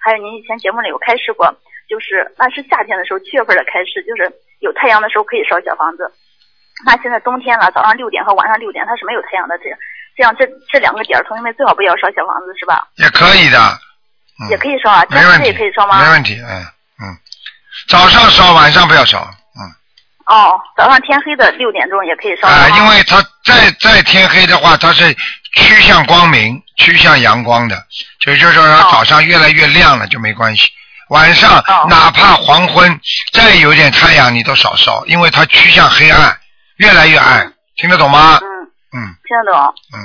还有您以前节目里有开示过，就是那是夏天的时候7月份的开示，就是有太阳的时候可以烧小房子。那现在冬天了，早上6点和晚上6点它是没有太阳的，这样这2个点同学们最好不要烧小房子，是吧？ 也可以的， 也可以烧啊， 没问题， 也可以烧吗？ 没问题，早上烧，晚上不要烧， 哦，早上天黑的6点钟也可以烧因为它再天黑的话，它是趋向光明、趋向阳光的，就是说它早上越来越亮了就没关系。晚上哪怕黄昏再有点太阳你都少烧，因为它趋向黑暗，越来越暗，听得懂吗？ 听得懂。